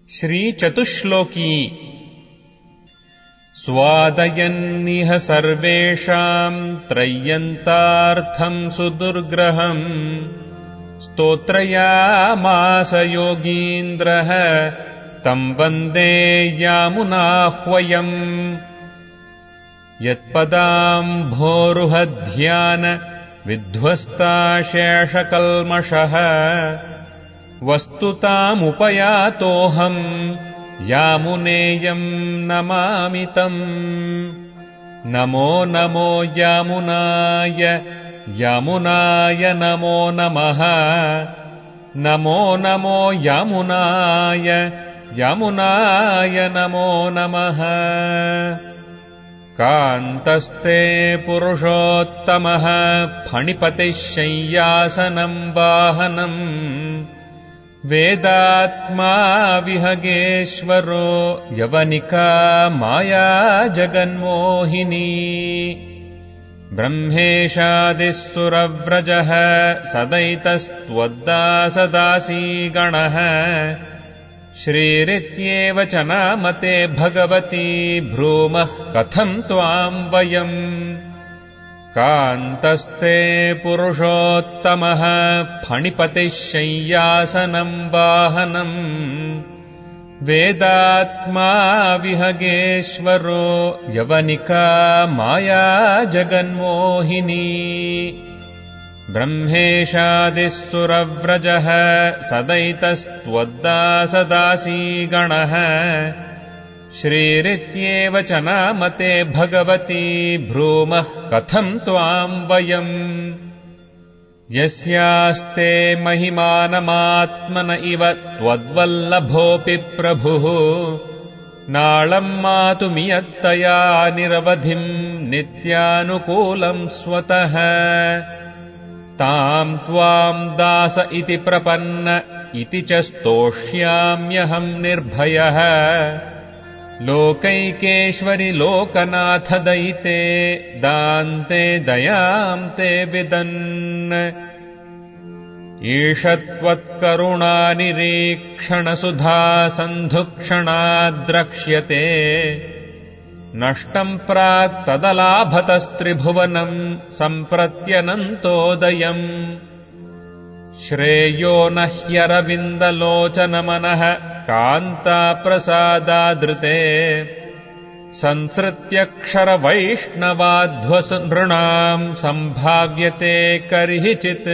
श्रीचतुश्लोकी स्वादयन्निह सर्वेषाम् त्रय्यन्तार्थम् सुदुर्ग्रहम् स्तोत्रयामास योगीन्द्रः तम् वन्दे यामुनाह्वयम् यत्पदाम्भोरुहध्यान विध्वस्ताशेषकल्मषः वस्तुतामुपयातोऽहम् यामुनेयम् नमामि तम् नमो नमो यामुनाय यामुनाय नमो नमः नमो नमो यामुनाय यामुनाय नमो नमः कान्तस्ते पुरुषोत्तमः फणिपतिः शय्यासनम् वाहनम् वेदात्मा विहगेश्वरो यवनिका माया जगन्मोहिनी ब्रह्मेशादिस्सुरव्रजः सदैतस्त्वद्दासदासीगणः श्रीरित्येव च नामते भगवती भ्रूमः कथम् त्वाम् वयम् कान्तस्ते पुरुषोत्तमः फणिपतिः शय्यासनम् वाहनम् वेदात्मा विहगेश्वरो यवनिका माया जगन्मोहिनी ब्रह्मेशादिस्सुरव्रजः सदैतस्त्वद्दासदासीगणः श्रीरित्येव च नामते भगवती भ्रूमः कथम् त्वाम् वयम् यस्यास्ते महिमानमात्मन इव त्वद्वल्लभोऽपि प्रभुः नाळम् मातुमियत्तया निरवधिम् नित्यानुकूलम् स्वतः ताम् त्वाम् दास इति प्रपन्न इति च स्तोष्याम्यहम् निर्भयः लोकैकेश्वरि लोकनाथ दयिते दान्ते दयाम् ते विदन् ईषत्वत्करुणानिरीक्षणसुधा सन्धुक्षणाद्रक्ष्यते नष्टम् प्राक् तदलाभतस्त्रिभुवनम् सम्प्रत्यनन्तोदयम् श्रेयो न ह्यरविन्दलोचनमनः कान्ताप्रसादादृते संसृत्यक्षरवैष्णवाध्वसनृणाम् सम्भाव्यते कर्हिचित्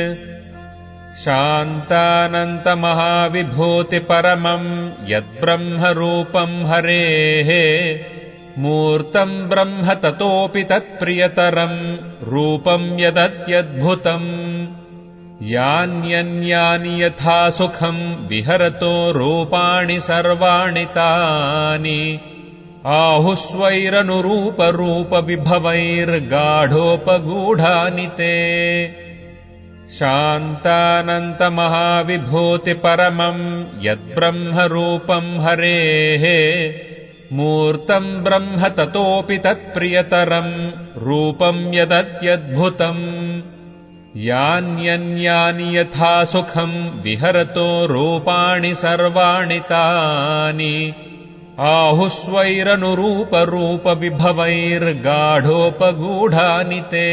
शान्तानन्तमहाविभूतिपरमम् यद्ब्रह्मरूपम् हरेः मूर्तम् ब्रह्म ततोऽपि तत्प्रियतरम् रूपम् यदत्यद्भुतम् यान्यन्यानि यथा सुखम् विहरतो रूपाणि सर्वाणि तानि आहुस्वैरनुरूपरूपविभवैर्गाढोपगूढानि ते शान्तानन्तमहाविभूतिपरमम् यद्ब्रह्मरूपम् हरेः मूर्तम् ब्रह्म ततोऽपि तत्प्रियतरम् रूपम् यदत्यद्भुतम् यान्यन्यानि यथा सुखम् विहरतो रूपाणि सर्वाणि तानि आहुस्वैरनुरूपरूपविभवैर्गाढोपगूढानि ते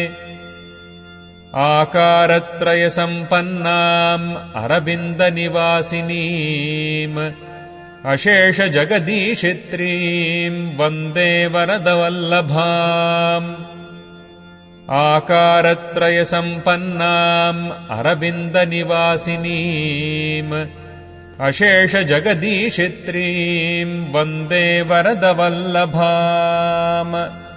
आकारत्रयसम्पन्नाम् अरविन्दनिवासिनीम् अशेषजगदीशित्रीम् वन्दे वरदवल्लभाम् आकारत्रयसम्पन्नाम् अरविन्दनिवासिनीम् अशेषजगदीशित्रीम् वन्दे वरदवल्लभाम्।